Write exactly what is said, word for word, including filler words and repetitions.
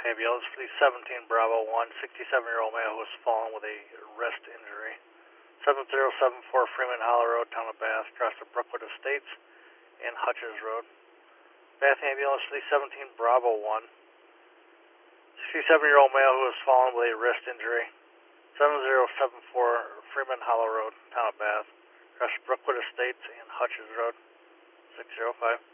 Ambulance, Fleet seventeen, Bravo one, sixty-seven-year-old male who was fallen with a wrist injury. seven zero seven four Freeman Hollow Road, Town of Bath, across the Brookwood Estates and Hutchins Road. Bath Ambulance, Fleet seventeen, Bravo one, sixty-seven-year-old male who was fallen with a wrist injury. seven zero seven four Freeman Hollow Road, Town of Bath, across Brookwood Estates and Hutchins Road. six zero five.